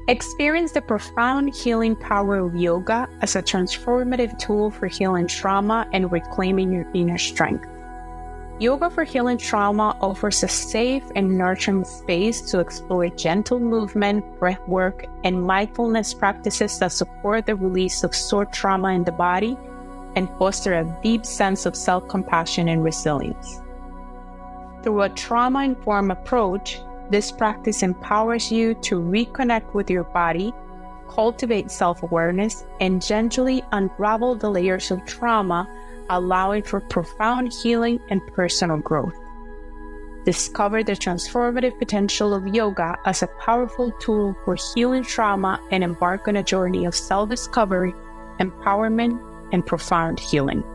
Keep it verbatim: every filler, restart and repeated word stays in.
Experience the profound healing power of yoga as a transformative tool for healing trauma and reclaiming your inner strength. Yoga for Healing Trauma offers a safe and nurturing space to explore gentle movement, breathwork, and mindfulness practices that support the release of stored trauma in the body and foster a deep sense of self-compassion and resilience. Through a trauma-informed approach, this practice empowers you to reconnect with your body, cultivate self-awareness, and gently unravel the layers of trauma, allowing for profound healing and personal growth. Discover the transformative potential of yoga as a powerful tool for healing trauma and embark on a journey of self-discovery, empowerment, and profound healing.